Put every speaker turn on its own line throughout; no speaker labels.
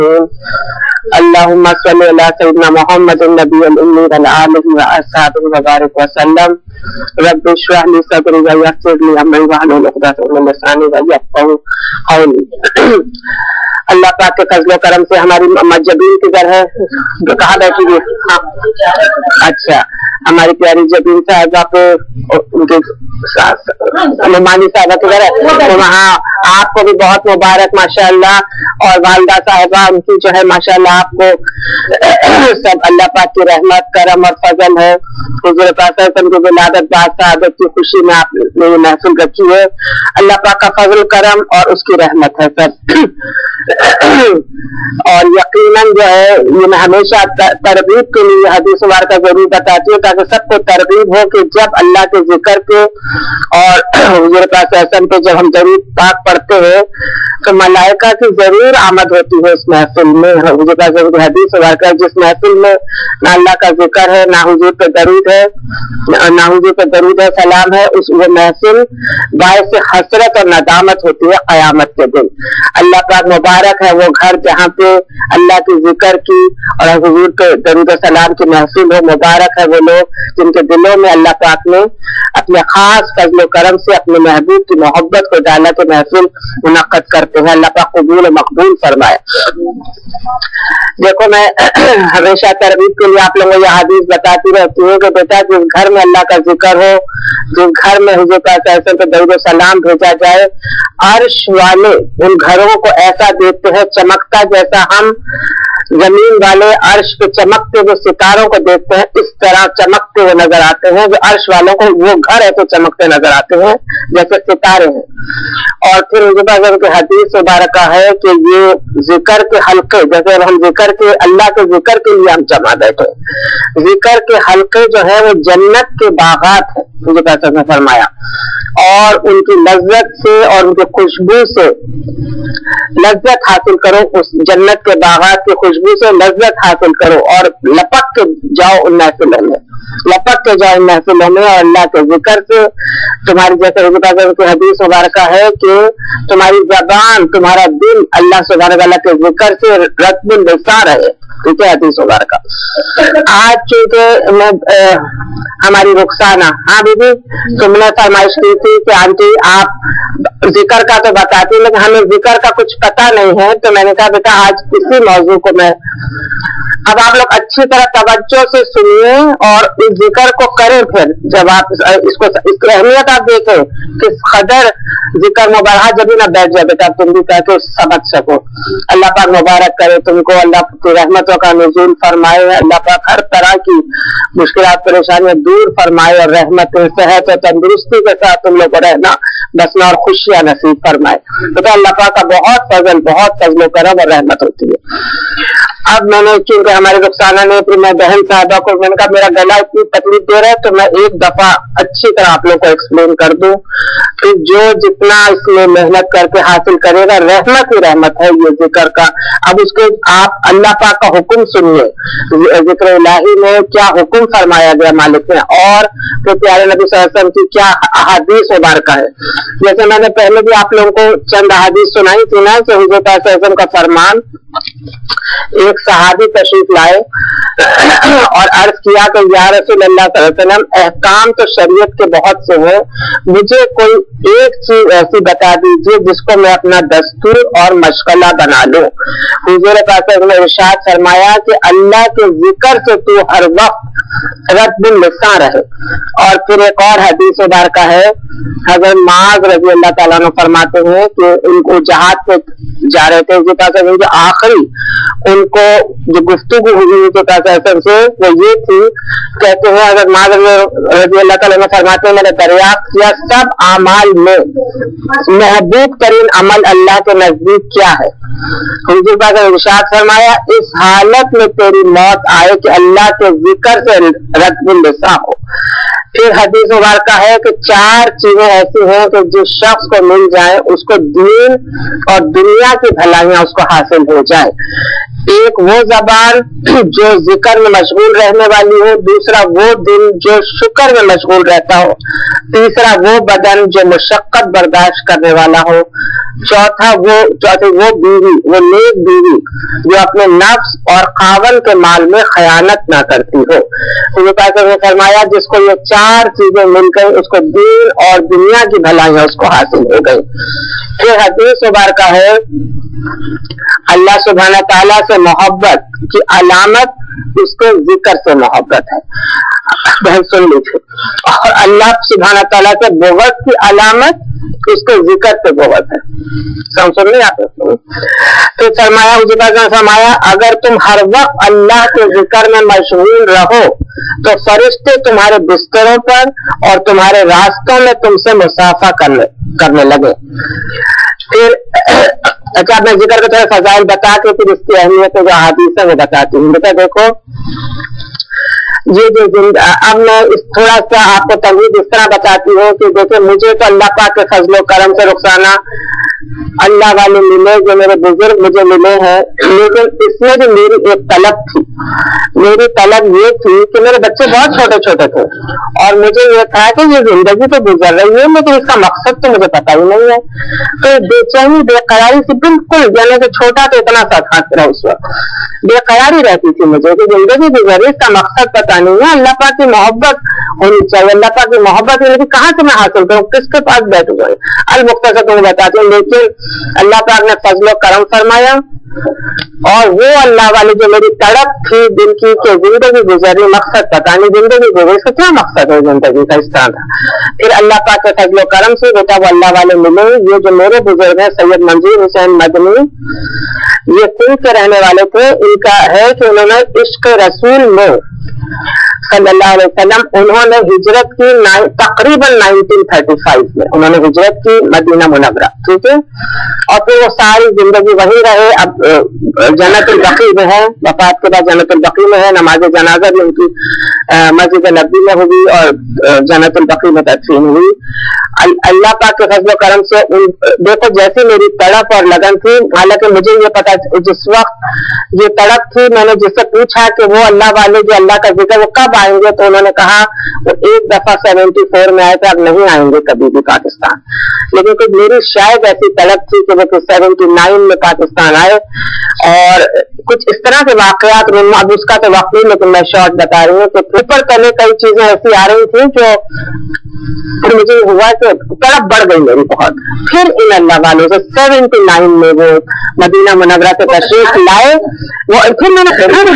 اللهم صل على سيدنا محمد النبي الأمي وعلى آله وأصحابه وبارك وسلم. رب اشرح لي صدري ويسر لي أمري واحلل عقدة من لساني يفقهوا قولي. اللہ پاک کے فضل و کرم سے ہماری جبین کدھر ہے؟ کہاں بیٹھی ہوئی؟ اچھا، ہماری پیاری جبین صاحبہ کو مانی صاحبہ کدھر ہے؟ وہاں آپ کو بھی بہت مبارک ماشاءاللہ، اور والدہ صاحبہ ان کی جو ہے ماشاءاللہ آپ کو سب اللہ پاک کی رحمت کرم اور فضل ہے. حضور پاک صلی اللہ علیہ وسلم کی ولادت بعد سعادت کی خوشی میں آپ نے یہ محفل رکھی ہے. اللہ پاک کا فضل کرم اور اس کی رحمت ہے سب. اور یقیناً جو ہے یہ میں ہمیشہ ترغیب کے لیے حدیث مبارکہ ضرور بتاتی ہوں تاکہ سب کو ترغیب ہو کہ جب اللہ کے ذکر کے اور حضور پاک صلی اللہ علیہ وسلم پہ جب ہم درود پاک پڑھتے ہیں تو ملائکہ کی ضرور آمد ہوتی ہے اس محفل میں. حضور پاک حدیث مبارکہ جس محفل میں نہ اللہ کا ذکر ہے، نہ حضور پہ درود ہے، نہ حضور پہ درود ہے سلام ہے، اس وہ محفل باعث حسرت اور ندامت ہوتی ہے قیامت کے دن. اللہ پاک مبارک ہے وہ گھر جہاں پہ اللہ کے ذکر کی اور حضور کے درود و سلام کی محفل ہو. مبارک ہے وہ لوگ جن کے دلوں میں اللہ پاک نے اپنے خاص فضل و کرم سے اپنے محبوب کی محبت کو ڈالا کے محفل منعقد کرتے ہیں. اللہ پاک قبول و مقبول فرمائے. دیکھو میں ہمیشہ ترغیب کے لیے آپ لوگوں کو یہ حدیث بتاتی رہتی ہوں کہ بیٹا جس گھر میں اللہ کا ذکر ہو، جس گھر میں حضور کا ایسے پہ درود و سلام بھیجا جائے، عرش والے ان گھروں کو ایسا دیکھتے ہیں چمکتا جیسا ہم زمین والے عرش پہ چمکتے ہوئے ستاروں کو دیکھتے ہیں، اس طرح چمکتے ہوئے نظر آتے ہیں. جو عرش والوں کو وہ گھر ایسے چمکتے نظر آتے ہیں جیسے ستارے ہیں. اور پھر حضور کی حدیث مبارکہ ہے کہ یہ ذکر کے حلقے، جیسے ہم ذکر کے اللہ کے ذکر کے لیے ہم جمع بیٹھے، ذکر کے حلقے جو ہے وہ جنت کے باغات ہیں. مجھے پیسہ نے فرمایا، اور ان کی لذت سے اور ان کی خوشبو سے لذت حاصل کرو. اس جنت کے باغات کی خوشبو سے لذت حاصل کرو اور لپک کے جاؤ ان محفلوں میں، لپک کے جاؤ ان محفلوں میں. اور اللہ کے ذکر سے تمہاری جیسے حضور کی حدیث مبارکہ ہے کہ تمہاری زبان تمہارا دل اللہ سبحانہ وتعالیٰ کے ذکر سے رطب النثار ہے. ٹھیک ہے، حدیث مبارکہ. آج چونکہ میں ہماری رخسانہ، ہاں بی بی تم نے فرمائش کی تھی کہ آنٹی آپ ذکر کا تو بتاتی لیکن ہمیں ذکر کا کچھ پتا نہیں ہے، تو میں نے کہا بیٹا آج اسی موضوع کو میں اب آپ لوگ اچھی طرح توجہ سے سنیے اور اس ذکر کو کریں. پھر جب آپ اس کو اس کی اہمیت آپ دیکھیں کس قدر ذکر مبارک جب نہ بیٹھ جائے بیٹا تم بھی کہہ کے سمجھ سکو. اللہ پاک مبارک کرے تم کو، اللہ کی رحمتوں کا نزول فرمائے. اللہ پاک ہر طرح کی مشکلات پریشانیاں دور فرمائے اور رحمت صحت اور تندرستی کے ساتھ تم لوگ کو رہنا بسنا اور خوشیاں نصیب فرمائے. تو اللہ پاک کا بہت فضل و کرم اور رحمت ہوتی ہے. اب میں نے چونکہ ہمارے رخسانہ نے پھر میں بہن صاحبہ کو میں نے کہا میرا گلا اتنی تکلیف دے رہا ہے تو میں ایک دفعہ اچھی طرح آپ لوگ کو ایکسپلین کر دوں کہ جو جتنا اس میں محنت کر کے حاصل کرے گا رحمت ہی رحمت ہے یہ ذکر کا. اب اس کے آپ اللہ پاک کا حکم سنیے، ذکر الہی میں کیا حکم فرمایا گیا مالک نے، اور پھر پیارے نبی صلی اللہ علیہ وسلم کی کیا احادیث مبارکہ ہے. جیسے میں نے پہلے بھی آپ لوگوں کو چند احادیث سنائی تھی نا کہ حضور صلی اللہ علیہ وسلم کا فرمان، ایک صحابی تشریف لائے اور عرض کیا کہ یا رسول اللہ صلی اللہ علیہ وسلم احکام تو شریعت کے بہت سے ہیں، مجھے کوئی ایک چیز ایسی بتا دیجیے جس کو میں اپنا دستور اور مشغلہ بنا لوں. حضور پاک نے ارشاد فرمایا کہ اللہ کے ذکر سے تو ہر وقت رطب اللسان رہے. اور پھر ایک اور حدیث مبارکہ ہے، حضرت معاذ رضی اللہ تعالیٰ عنہ فرماتے ہیں کہ ان کو جہاد پہ جا رہے تھے جو آخری ان کو جو گفتگو ہوئی سے وہ یہ تھی، کہتے ہیں حضرت معاذ رضی اللہ تعالیٰ عنہ فرماتے ہیں میں نے دریافت کیا سب اعمال میں محبوب ترین عمل اللہ کے نزدیک کیا ہے؟ حضور پاک نے ارشاد فرمایا اس حالت میں تیری موت آئے کہ اللہ کے ذکر سے رطب اللسان ہو. پھر حدیث مبارکہ ہے کہ 4 چیزیں ایسی ہیں کہ جس شخص کو مل جائے اس کو دین اور دنیا کی بھلائیاں اس کو حاصل ہو جائے. ایک وہ زبان جو ذکر میں مشغول رہنے والی ہو، دوسرا وہ دل جو شکر میں مشغول رہتا ہو، تیسرا وہ بدن جو مشقت برداشت کرنے والا ہو، चौथी वो बीवी, वो नेक बीवी जो अपने नफ्स और खावन के माल में खयानत ना करती हो। तो फरमाया जिसको ये 4 चीजें मिल गई उसको दीन और दुनिया की भलाइयां उसको हासिल हो गई। फिर हदीस मुबारक है अल्लाह सुब्हानहू तआला से मोहब्बत की अलामत उसके जिक्र से मोहब्बत है, बहन सुन लीजिए, और अल्लाह सुब्हानहू तआला से बुग़्ज़ की अलामत उसके जिक्र से बुग़्ज़ है। सुन नहीं आते? तो फरमाया अगर तुम हर वक्त अल्लाह के जिक्र में मशगूल रहो तो फरिश्ते तुम्हारे बिस्तरों पर और तुम्हारे रास्तों में तुमसे मुसाफा करने लगे। फिर अच्छा मैं जिक्र का थोड़ा फजाइल बता के फिर इसकी अहमियत जो हदीस में बताती हूँ। बेटा देखो ये जो अब मैं थोड़ा सा आपको तमहीद इस तरह बताती हूँ कि देखिए मुझे तो अल्लाह पाक के फजलो करम से रुखसाना अल्लाह वाले मिले जो मेरे बुजुर्ग मुझे मिले हैं, लेकिन इसमें भी मेरी एक तलब थी। मेरी तलब ये थी कि मेरे बच्चे बहुत छोटे छोटे थे और मुझे ये था कि ये जिंदगी तो गुजर रही है लेकिन इसका मकसद तो मुझे पता ही नहीं है। तो बेचैनी बेकरारी से बिल्कुल यानी कि छोटा तो इतना सा था उस वक्त बेकरारी रहती थी मुझे कि जिंदगी गुजर रही, इसका मकसद पता नहीं है। अल्लाह पाक की मोहब्बत होनी चाहिए, अल्लाह पाक की मोहब्बत लेकिन कहाँ से मैं हासिल करूँ, किसके पास बैठूंगा? अल-मुख्तसर तुम्हें बताती हूँ। लेकिन अल्लाह पाक ने फजलो करम फरमाया और वो अल्लाह वाले जो मेरी तड़प थी दिल की कि जिंदगी गुजरी, मकसद पता नहीं जिंदगी गुजरी, इसका क्या मकसद है जिंदगी का, इस तरह था। फिर अल्लाह पाक के फजलो करम से बेटा वो अल्लाह वाले मिले। ये जो मेरे बुजुर्ग हैं सैयद मंजूर हुसैन मदनी, ये सिंध के रहने वाले थे। इनका है कि उन्होंने इश्क रसूल में सल्लल्लाहु अलैहि वसल्लम उन्होंने हिजरत की तकरीबन 1935 में उन्होंने हिजरत की मदीना मुनव्वरा, ठीक है, और फिर वो सारी जिंदगी वही रहे। अब जन्नतुल बकी में है, वफात के बाद जन्नतुल बकी में है, नमाज जनाजा भी उनकी मस्जिद नबी में हुई और जन्नतुल बकी में तदफीन हुई। अल्लाह पाक के फजल करम से देखो जैसी मेरी तड़प और लगन थी, हालांकि मुझे ये पता जिस वक्त ये तड़प थी मैंने जिससे पूछा कि वो अल्लाह वाले जो अल्लाह का जिक्र वो कब आएंगे, तो उन्होंने कहा वो एक दफा 74 में आए थे, अब नहीं आएंगे कभी भी पाकिस्तान। लेकिन कुछ मेरी शायद ऐसी तड़प थी कि वो 79 में पाकिस्तान आए और कुछ इस तरह के वाकयात, अब उसका तो वक्त नहीं लेकिन मैं शॉर्ट बता रही हूँ कि ऊपर तले कई चीजें ऐसी आ रही थी जो फिर मुझे हुआ कि तड़प बढ़ गई मेरी बहुत। फिर इन अल्लाह वालों से 79 में वो मदीना मुनव्वरा से तशरीफ लाए, वो फिर मैंने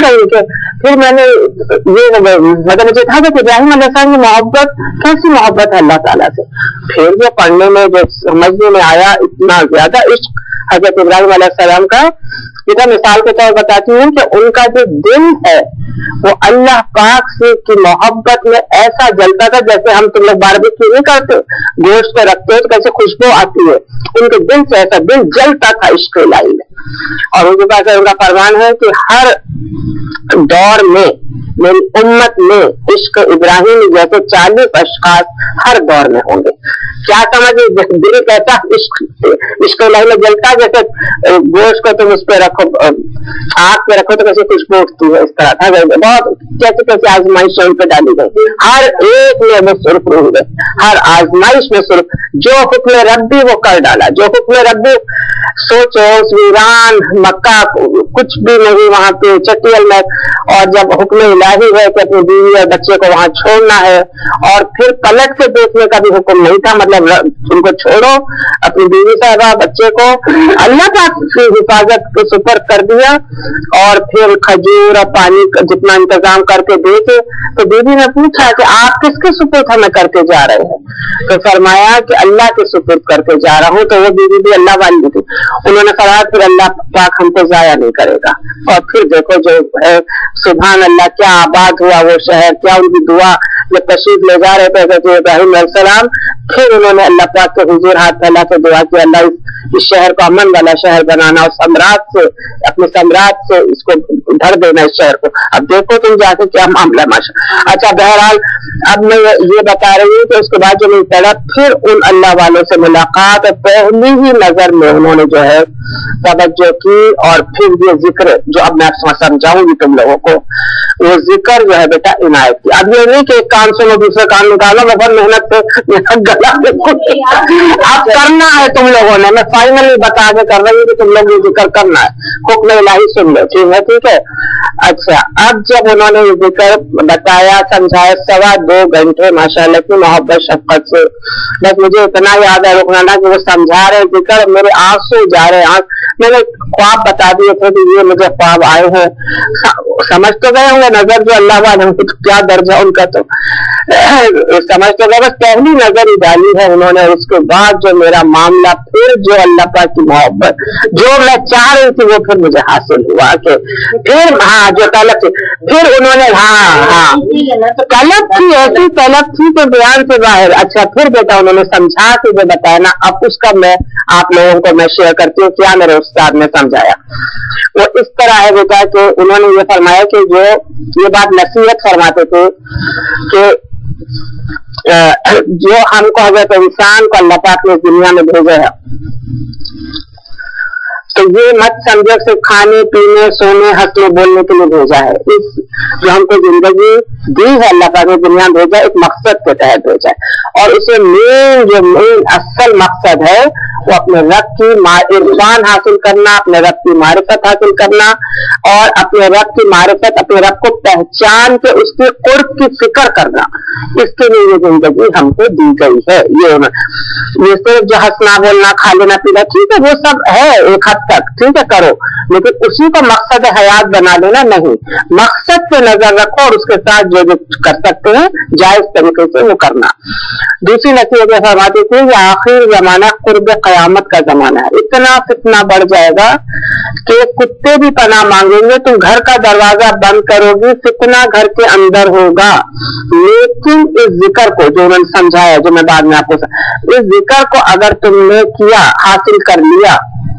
फिर मैंने ये मतलब मुझे था कि इब्राहिम अलैहिस्सलाम की मोहब्बत कैसी मोहब्बत है अल्लाह ताला से। फिर वो पढ़ने में जो समझने में आया इतना ज्यादा इश्क हजरत इब्राहिम अलैहिस्सलाम का। इधर मिसाल के तौर बताती हूँ कि उनका जो दिल है वो अल्लाह पाक से की मोहब्बत में ऐसा जलता था जैसे हम तुम लोग बारबेक्यू नहीं करते, गोश्त पे रखते हो तो कैसे खुशबू आती है, उनके दिल से ऐसा दिल जलता था इश्क इलाही में। और उनके पास उनका फरमान है कि हर दौर में मेरी उम्मत में इश्क इब्राहिम जैसे 40 अशखास हर दौर में होंगे। क्या समझे, दिल कहता इश्क इलाही में जलता जैसे गोश्त को तुम उस पे रखो, आग पे रखो तो कैसे खुशबू उठती है, इस तरह था। बहुत कैसे कैसे आजमाइश उन पे डाली गई, हर एक में वो सुर्ख हो गए, हर आजमाइश में सुर्ख। जो हुक्म रब्बी वो कर डाला, जो हुक्म रब्बी सोचो उस वीरान मक्का कुछ भी नहीं वहां पे चटियल में, और जब हुक्म इलाही है कि अपनी बीवी और बच्चे को वहां छोड़ना है और फिर पलट के देखने का भी हुक्म नहीं था, मतलब उनको छोड़ो अपनी बीवी साहबा बच्चे को, अल्लाह पाक की हिफाजत को सुपर कर दिया और फिर खजूर और पानी का जितना इंतजाम करके देखे। तो बीवी ने पूछा कि आप किसके सुपुर्द हमें करके जा रहे हैं, तो फरमाया कि अल्लाह के सुपुर्द करके जा रहा हूँ। तो वो बीवी भी अल्लाह वाली थी, उन्होंने फरमाया फिर अल्लाह पाक हमको जाया नहीं करेगा। और फिर देखो जो है सुभान अल्लाह क्या आबाद हुआ वो शहर, क्या उनकी दुआ जब तशरीफ ले जा रहे थे इब्राहिम अलैहिस्सलाम, फिर उन्होंने अल्लाह पाक के हुजूर हाथ फैला के दुआ की अल्लाह इस शहर को अमन वाला शहर बनाना और सम्राट से अपने सम्राट से इसको धर देना इस शहर को। अब देखो तुम जाके क्या मामला माशा। अच्छा बहरहाल अब मैं ये बता रही हूँ कि उसके बाद जो मेरी तड़प फिर उन अल्लाह वालों से मुलाकात पहली ही नजर में उन्होंने जो है तवज्जो की और फिर ये जिक्र जो अब मैं समझाऊंगी तुम लोगों को, वो जिक्र जो है बेटा इनायत की। अब ये नहीं कि एक कान सुनो दूसरे कान निकालो, मैं बहुत मेहनत से गला अब करना है तुम लोगों ने, मैं फाइनली बता के कर रही हूँ कि तुम लोग ये जिक्र करना है, हुक्म इलाही सुन लो, ठीक है, ठीक है। अच्छा, अब जब उन्होंने ये जिक्र बताया समझाया 2.25 घंटे माशाल्लाह की मोहब्बत शफकत से, बस मुझे इतना याद है रुकना कि वो समझा रहे जिक्र, मेरे आंसू जा रहे हैं। मैंने ख्वाब बता दिए थे कि ये मुझे ख्वाब आए हैं, समझ तो गए होंगे, नजर जो अल्लाह वाले क्या दर्जा उनका, तो समझ तो गए, बस पहली नजर ही डाली है उन्होंने। उसके बाद जो मेरा मामला फिर जो अल्लाह पाक की मोहब्बत जो मैं चाह रही थी वो फिर मुझे हासिल हुआ कि फिर हाँ जो तलब थी फिर उन्होंने हाँ तलब थी, ऐसी तलब थी तो बयान से बाहर। अच्छा, फिर बेटा उन्होंने समझा के जो बताया ना, अब उसका मैं आप लोगों को मैं शेयर करती हूँ क्या मेरे उस्ताद ने समझाया। वो इस तरह है बेटा कि उन्होंने ये फरमाया कि जो ये बात नसीहत फरमाते थे कि जो हमको हजरत इंसान को अल्लाह पाक ने इस दुनिया में भेजा है, तो ये मत समझो सिर्फ खाने पीने सोने हंसने बोलने के लिए भेजा है। इस जो हमको जिंदगी दी है अल्लाह पाक ने दुनिया में भेजा एक मकसद के तहत भेजा है, और उसे मेन असल मकसद है वो अपने रब की इरफान हासिल करना, अपने रब की मारिफत हासिल करना, और अपने रब की मारिफत अपने रब को पहचान के उसके कुर्ब की फिक्र करना। इसके लिए ये जिंदगी हमको दी गई है। ये सिर्फ जो हंसना बोलना खा लेना पीना ठीक है वो सब है एक हद तक, ठीक है करो, लेकिन उसी को मकसद हयात बना लेना नहीं। मकसद पे नजर रखो और उसके साथ जो जो कर सकते हैं जायज तरीके से वो करना। दूसरी नसीहत फरमाती थी कि आखिर जमाना कुर्ब कयामत का जमाना है, इतना फितना बढ़ जाएगा कि कुत्ते भी पनाह मांगेंगे, तुम घर का दरवाजा बंद करोगी फितना घर के अंदर होगा। लेकिन इस जिक्र को जो उन्होंने समझाया, जो मैं बाद में आपको इस जिक्र को अगर तुमने किया हासिल कर लिया,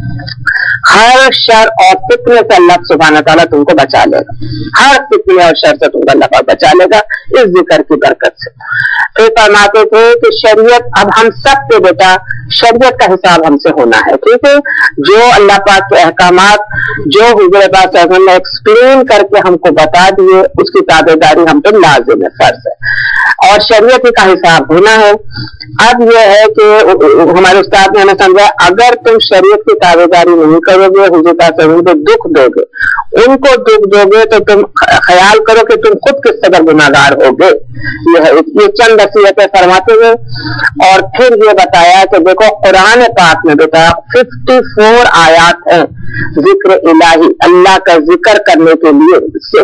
हर शर और फितने से अल्लाह सुब्हानहू तआला तुमको बचा लेगा, हर फितने और शर से तुमको अल्लाह पाक बचा लेगा इस जिक्र की बरकत से। फिर फरमाते थे कि शरीयत अब हम सब पे बेटा शरीयत का हिसाब हमसे होना है, ठीक है। जो अल्लाह पाक के अहकामात जो हुजूर पाक ने एक्सप्लेन करके हमको बता दिए उसकी ताबेदारी हम पे लाजिम है, फर्ज है, और शरीयत का हिसाब होना है। अब यह है कि हमारे उस्ताद ने हमें समझा अगर तुम शरीयत की ताबेदारी नहीं करोगे हुजूर पाक को दुख दोगे, उनको दुख दोगे तो तुम ख्याल करो कि तुम खुद किस कदर गुनाहगार होगे। ये चंद नसीहतें फरमाते हुए और फिर ये बताया कि देखो कुरान पाक में बेटा 54 आयात है जिक्र इलाही, अल्लाह का जिक्र करने के लिए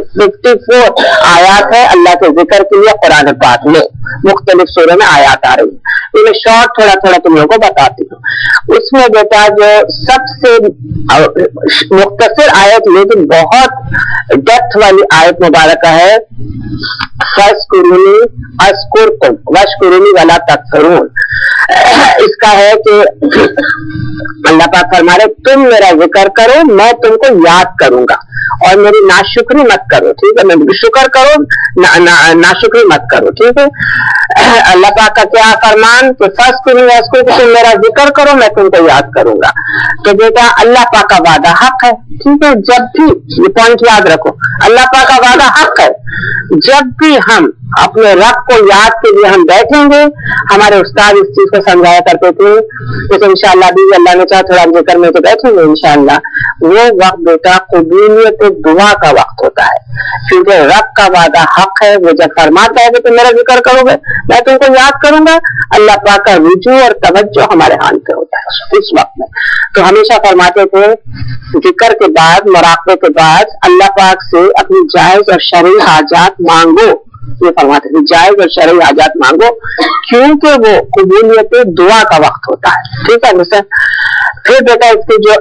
54 आयात है अल्लाह के जिक्र के लिए कुरान पाक में मुख्तलिफ सूरह में आयात आ रही है। इन्हें शॉर्ट थोड़ा थोड़ा तुम लोगों को बताती हूँ। उसमें बेटा जो सबसे मुख्तसर आयत लेकिन बहुत डेप्थ वाली आयत मुबारक है, फस्कुरूनी अस्कुरकुम वश्कुरूनी वला तकफुरून। इसका है कि अल्लाह पाक फरमा रहे तुम मेरा जिक्र करो मैं तुमको याद करूंगा और मेरी नाशुक्री मत करो, ठीक है। मैं शुक्र करो नाशुक्री मत करो, ठीक है। अल्लाह पाक का क्या फरमान कि फस्कुरूनी अस्कुरकुम, तुम मेरा जिक्र करो मैं तुमको याद करूंगा। तो बेटा अल्लाह पाक का वादा हक है, ठीक है। जब भी ये पॉइंट याद रखो, अल्लाह पाक का वादा हक है। जब भी हम अपने रब को याद के लिए हम बैठेंगे, हमारे उस्ताद इस चीज को समझाया करते थे, तो इंशाअल्लाह भी अल्लाह ने चाहा थोड़ा जिक्र में तो बैठेंगे इंशाअल्लाह, वो वक्त बेटा कबूलियत दुआ का वक्त होता है, क्योंकि रब का वादा हक है। वो जब फरमाता है कि तुम मेरा जिक्र करोगे मैं तुमको याद करूंगा, अल्लाह पाक का रुजू और तवज्जो हमारे हाथ पे होता है उस वक्त में। तो हमेशा फरमाते थे जिक्र के बाद मुराक़बे के बाद अल्लाह पाक से अपनी जायज और शरई हाजात मांगो, ये फरमाते थे जायज और शरई हाजात मांगो क्योंकि वो कबूलियत दुआ का वक्त होता है, ठीक है। जैसे फिर बेटा इसके जो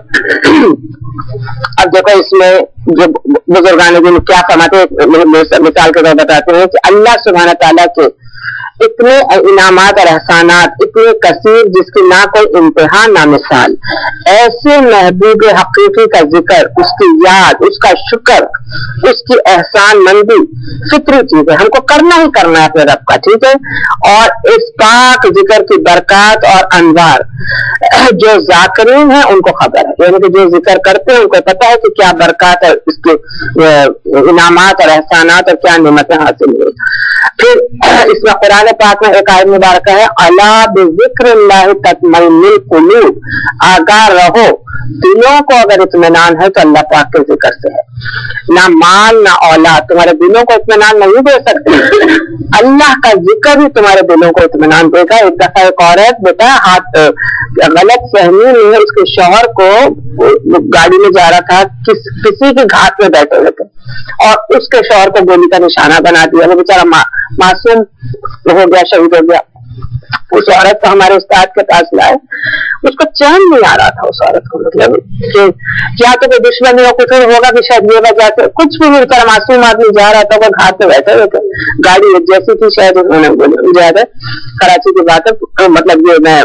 अब देखो इसमें जो बुजुर्गान दिन क्या फरमाते मिसाल के तौर बताते हैं कि अल्लाह सुब्हानहू तआला के اتنے انعامات اور احسانات اتنے کثیر جس کی نہ کوئی انتہا نہ مثال. ایسے محبوب حقیقی کا ذکر، اس کی یاد، اس کا شکر، اس کی احسان مندی فطری چیز ہے، ہم کو کرنا ہی کرنا ہے اپنے رب کا. ٹھیک ہے. اور اس پاک ذکر کی برکات اور انوار جو ذاکرین ہیں ان کو خبر ہے، یعنی کہ جو ذکر کرتے ہیں ان کو پتہ ہے کہ کیا برکات ہے، اس کے انعامات اور احسانات اور کیا نعمتیں حاصل ہوئی. پھر اس میں قرآن پاک میں ایک آیت مبارکہ ہے، الا بذکر اللہ تطمئن القلوب، آگاہ رہو دلوں کو اگر اطمینان ہے تو اللہ پاک کے ذکر سے ہے. نہ مال نہ اولاد تمہارے دلوں کو اطمینان نہیں دے سکتے، اللہ کا ذکر ہی تمہارے دلوں کو اطمینان دے گا. ایک دفعہ ایک عورت بیٹا ہاتھ غلط فہمی میں اس کے شوہر کو گاڑی میں جا رہا تھا، کسی کے گھاٹ میں بیٹھے ہوئے تھے اور اس کے شوہر کو گولی کا نشانہ بنا دیا. وہ بیچارہ معصوم ہو گیا، شہید ہو گیا. اس عورت کو ہمارے استاد کے پاس لائے، اس کو چین نہیں آ رہا تھا اس عورت کو، مطلب کہ کیا تو کوئی دشمنی ہو، کچھ ہوگا کہ شاید یہ وجہ سے کچھ بھی نہیں کرا. معصوم آدمی جا رہا تھا، وہ گھاٹ پہ بیٹھے ہوئے تھے، گاڑی جیسی تھی شاید انہوں نے بولی مجھے یاد ہے کراچی کی بات ہے، مطلب یہ میں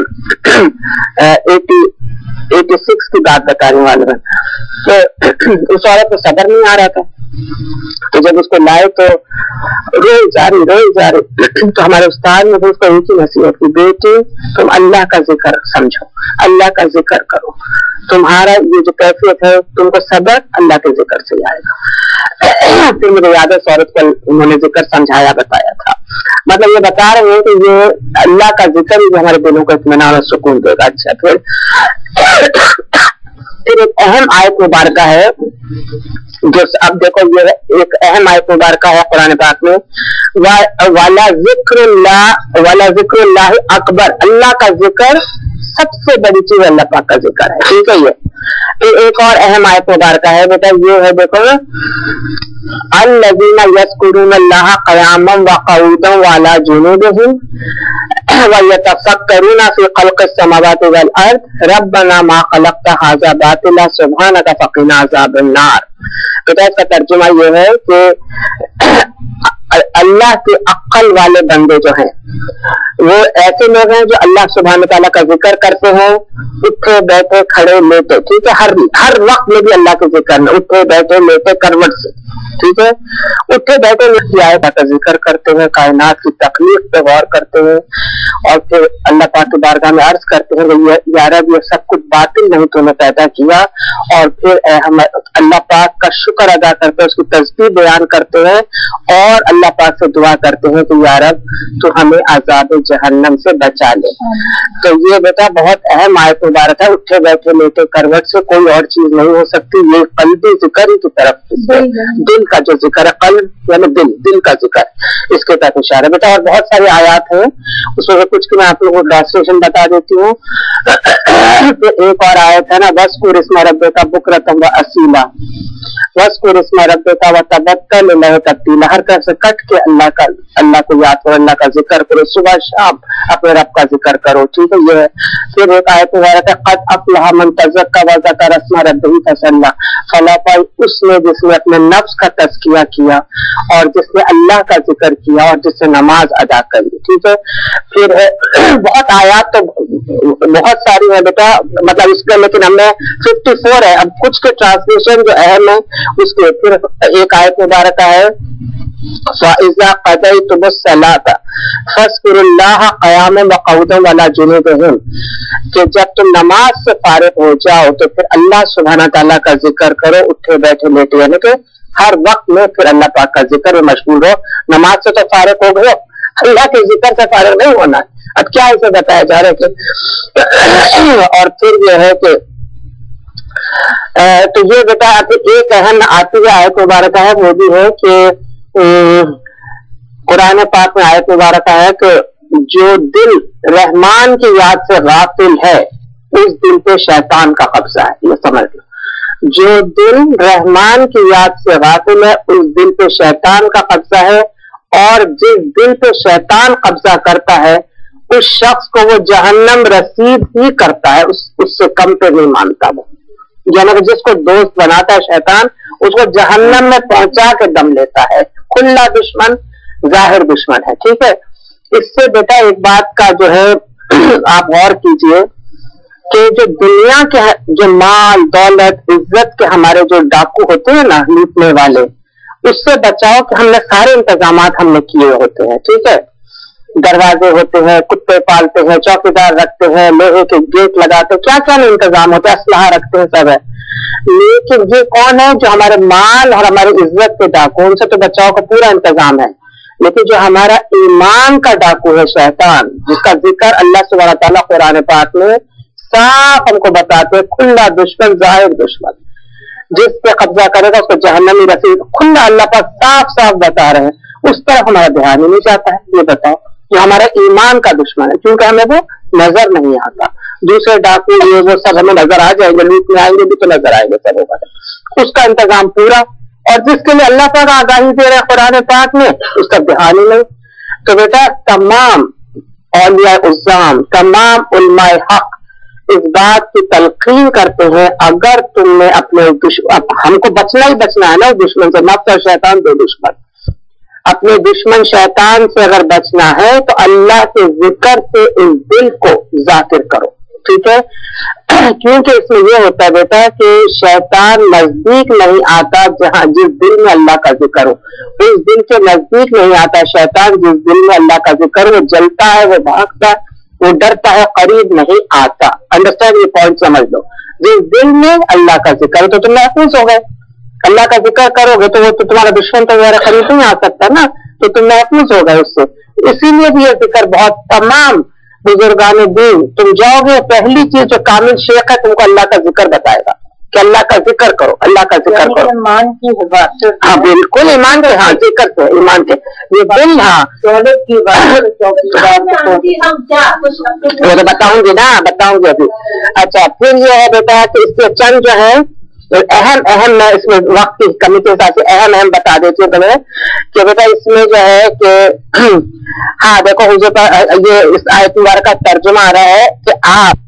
86 کی بات بتا رہی ہوں والدہ. تو اس عورت کو صبر نہیں آ رہا تھا، تو جب اس کو لائے تو روئی جا رہی تو ہمارے استاد نے اس کو ایک ہی نصیحت کی، بیٹی تم اللہ کا ذکر سمجھو، اللہ کا ذکر کرو، تمہارا یہ جو کیفیت ہے تم کو صبر اللہ کے ذکر سے آئے گا. پھر مجھے یاد ہے عورت کو انہوں نے ذکر سمجھایا بتایا تھا. مطلب یہ بتا رہے ہیں کہ یہ اللہ کا ذکر ہی ہمارے دلوں کو اطمینان اور سکون دے گا. اچھا پھر ایک اہم آیت مبارکہ ہے جو اب دیکھو یہ ایک اہم آیت مبارکہ ہے قرآن پاک میں، والا ذکر اللہ اکبر، اللہ کا ذکر سب سے بڑی چیز اللہ پاک کا ذکر ہے. ٹھیک ہے. یہ پھر ایک اور اہم آیت مبارکہ ہے بیٹا، یہ ہے دیکھو الذین یذکرون اللہ قیاما وقعودا وعلی جنوبہم وَيَتَفَكَّرُونَ فِي خَلْقِ السَّمَاوَاتِ وَالْأَرْضِ رَبَّنَا مَا خَلَقْتَ هَذَا بَاطِلًا سُبْحَانَكَ فَقِنَا عَذَابَ النَّارِ. تو اس کا ترجمہ یہ ہے کہ اللہ کے عقل والے بندے جو ہیں وہ ایسے لوگ ہیں جو اللہ سبحانہ تعالیٰ کا ذکر کرتے ہیں، اٹھے بیٹھے کھڑے لیٹے. ٹھیک ہے. ہر وقت میں بھی اللہ کے ذکر میں اٹھے بیٹھے لیٹے کروٹ سے. ٹھیک ہے. اٹھے بیٹھے آیت کا ذکر کرتے ہیں، کائنات کی تخلیق پہ غور کرتے ہیں اور پھر اللہ پاک کی بارگاہ میں عرض کرتے ہیں یا رب یہ سب کچھ باطل نہیں تو نے پیدا کیا. اور پھر ہم اللہ پاک کا شکر ادا کرتے ہیں، اس کی تسبیح بیان کرتے ہیں اور اللہ پاک سے دعا کرتے ہیں کہ یا رب تو ہمیں عذاب جہنم سے بچا لے. تو یہ بیٹا بہت اہم آیت مبارک ہے. اٹھے بیٹھے لیٹے کروٹ سے کوئی اور چیز نہیں ہو سکتی، یہ قلبی ذکر ہی کی طرف دل کا جو ذکر ہے، قلب یعنی دل کا ذکر، اس کے تحت اشارہ بیٹا. اور بہت ساری آیات ہیں اس میں کچھ کی میں آپ لوگوں کو ٹرانسلیشن بتا دیتی ہوں. ایک اور آیت ہے نا، وَاذْكُرِ اسْمَ رَبِّكَ بُكْرَةً وَأَصِيلًا، وَاذْكُرِ اسْمَ رَبِّكَ وَتَبَتَّلْ إِلَيْهِ تَبْتِيلًا. ہر طرف سے کٹ کے اللہ کو یاد کرو، اللہ کا ذکر کرو، صبح شام اپنے رب کا ذکر کرو. ٹھیک ہے. یہ ہے. پھر ایک آیت مبارک ہے قد افلح من تزکا وذکر اسم ربہ فصلی، فلاح پائی اس نے جس نے اپنے نفس کا تزکیہ کیا اور جس نے اللہ کا ذکر کیا اور جس نے نماز ادا کری. ٹھیک ہے. پھر بہت آیات تو بہت ساری ہیں بیٹا، مطلب اس کا لیکن ہم نے 54 ہے. اب کچھ کے ٹرانسلیشن جو اہم ہے اس کے پھر ایک آیت مبارکہ ہے فَإِذَا قَضَيْتُمُ الصَّلَاةَ فَاذْكُرُوا اللَّهَ قِيَامًا وَقُعُودًا وَعَلَى جُنُوبِهِمْ، کہ جب تم نماز سے فارغ ہو جاؤ تو پھر اللہ سبحانہ تعالیٰ کا ذکر کرو اٹھے بیٹھے لیٹے، یعنی کہ ہر وقت میں پھر اللہ پاک کا ذکر میں مشغول ہو. نماز سے تو فارغ ہو گئے، اللہ کے ذکر سے فارغ نہیں ہونا. اب کیا اسے بتایا جا رہا ہے کہ اور پھر یہ ہے کہ تو یہ بیٹا ایک اہم آتی ہے آیت مبارکہ ہے، وہ بھی ہے کہ قرآن پاک میں آیت مبارکہ ہے کہ جو دل رحمان کی یاد سے غافل ہے اس دل پہ شیطان کا قبضہ ہے. یہ سمجھ لو، جو دل رحمان کی یاد سے غافل ہے اس دل پہ شیطان کا قبضہ ہے، اور جس دل پہ شیطان قبضہ کرتا ہے اس شخص کو وہ جہنم رسید ہی کرتا ہے، اس سے کم پہ نہیں مانتا. وہ یعنی جس کو دوست بناتا ہے شیطان اس کو جہنم میں پہنچا کے دم لیتا ہے. کھلا دشمن ظاہر دشمن ہے. ٹھیک ہے. اس سے بیٹا ایک بات کا جو ہے آپ غور کیجئے کہ جو دنیا کے جو مال دولت عزت کے ہمارے جو ڈاکو ہوتے ہیں نا لوٹنے والے، اس سے بچاؤ کہ ہم نے سارے انتظامات ہم نے کیے ہوتے ہیں، ٹھیک ہے، دروازے ہوتے ہیں، کتے پالتے ہیں، چوکیدار رکھتے ہیں، لوہے کے گیٹ لگاتے ہیں، کیا کیا انتظام ہوتے ہیں، اسلحہ رکھتے ہیں، سب ہے، لیکن یہ کون ہے جو ہمارے مال اور ہماری عزت کے ڈاکو، ان سے تو بچاؤ کا پورا انتظام ہے، لیکن جو ہمارا ایمان کا ڈاکو ہے شیطان، جس کا ذکر اللہ سبحانہ تعالیٰ قرآن پاک میں صاف ہم کو بتاتے، کھلا دشمن ظاہر دشمن، جس پہ قبضہ کرے گا اس کو جہنمی رسید، کھلا اللہ پاک صاف صاف بتا رہے ہیں، اس طرف ہمارا دھیان ہی نہیں جاتا ہے۔ یہ بتاؤ جو ہمارا ایمان کا دشمن ہے، کیونکہ ہمیں وہ نظر نہیں آتا، دوسرے ڈاکو یہ وہ سب ہمیں نظر آ جائیں گے، لوٹ میں آئیں گے بھی تو نظر آئیں گے، سب ہوگا، اس کا انتظام پورا، اور جس کے لیے اللہ پاک آگاہی دے رہے قرآن پاک میں اس کا دھیان ہی نہیں۔ تو بیٹا تمام اولیاء عظام، تمام علماء حق اس بات کی تلقین کرتے ہیں، اگر تم نے اپنے ہم کو بچنا ہی بچنا ہے نا دشمن سے، نفس اور شیطان دو دشمن، اپنے دشمن شیطان سے اگر بچنا ہے تو اللہ کے ذکر سے اس دل کو ذاکر کرو، ٹھیک ہے، کیونکہ اس میں یہ ہوتا ہے بیٹا کہ شیطان نزدیک نہیں آتا جہاں جس دل میں اللہ کا ذکر ہو، اس دل کے نزدیک نہیں آتا شیطان جس دل میں اللہ کا ذکر ہو، وہ جلتا ہے، وہ بھاگتا ہے، وہ ڈرتا ہے، قریب نہیں آتا۔ انڈرسٹینڈ، یہ پوائنٹ سمجھ لو، جس دل میں اللہ کا ذکر ہے تو تم محفوظ ہو گئے، اللہ کا ذکر کرو گے تو وہ تو تمہارا دشمن تو میرا قریب نہیں آ سکتا نا، تو تم محفوظ ہو گئے اس سے۔ اسی لیے بھی یہ ذکر بہت، تمام بزرگان دین تم جاؤ گے پہلی چیز جو کامل شیخ ہے تم کو اللہ کا ذکر بتائے گا کہ اللہ کا ذکر کرو، اللہ کا ذکر کرو، ایمان کی حفاظت، ہاں بالکل ایمان کے، ہاں ذکر سے ایمان کے، یہ دل، ہاں دولت کی بات وہ تو بتاؤں گی نا، بتاؤں گی ابھی۔ اچھا پھر یہ ہے بیٹا کہ اس کے چند جو ہے اہم میں اس میں وقت کی کمی کے حساب سے اہم بتا دیتی ہوں تمہیں کہ بیٹا اس میں جو ہے کہ ہاں دیکھو حضور یہ اس آیت مبارکہ کا ترجمہ آ رہا ہے کہ آپ